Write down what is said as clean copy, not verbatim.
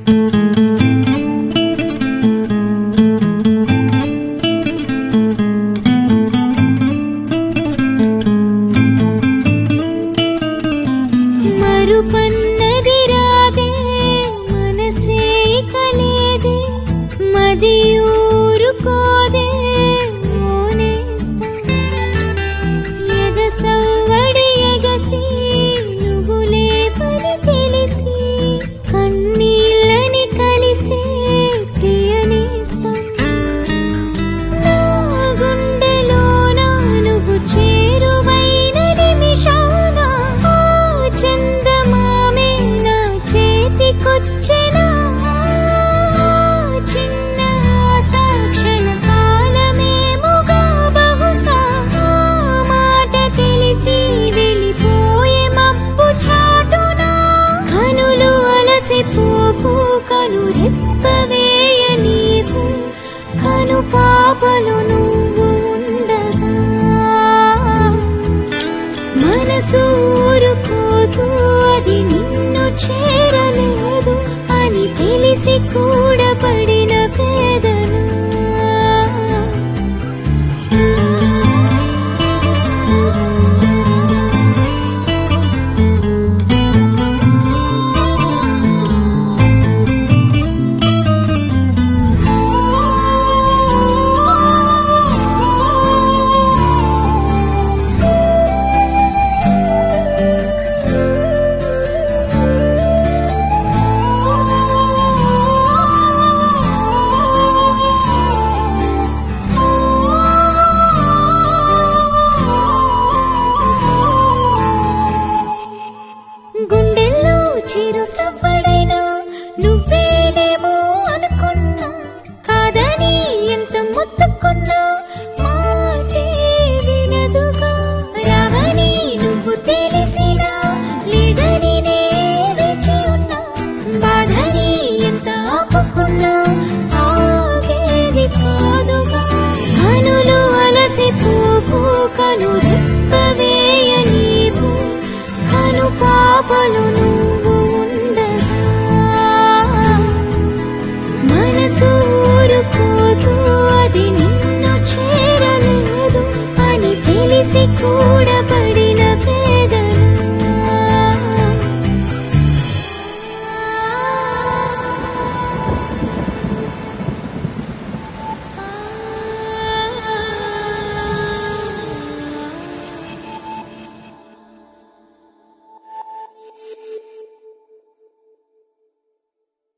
మరుపన్నది రాదే మనసే కలేదే మది ఊరుకోదే మోనేస్తా ఎగసవ్వడి ఎగసి నువ్వులే పని తెలిసి కన్నీళ్ళని కలిసే ప్రియనేస్తా నా గుండెలోన నువ్వు చేరువైన నిమిషాన ఆ చందమామే నా చేతికొచ్చెనా చిన్న సాక్షణ కాలమేముగా బహుశా ఆ మాట తెలిసి వెళ్ళిపోయే మబ్బు చాటున కనులు అలసిపోపు కను రెప్పవేయ నీవు కను పాపలు నువ్వు ఉండగా మనసు ఊరుకోదు అది నిన్ను చేరలేదు అని తెలిసి కూడా పడిన వేదన గుండెల్లో చిరు సవ్వడైనా నువ్వేనేమో అనుకున్నా కాదని ఎంత మొత్తుకున్నా మాటే వినదుగా రావని నువ్వు తెలిసినా లేదని నే వేచి ఉన్నా బాధని ఎంత ఆపుకున్నా ఆగేది కాదుగా కనులు అలసిపోపు కను రెప్పవేయ నీవు కను పాపలు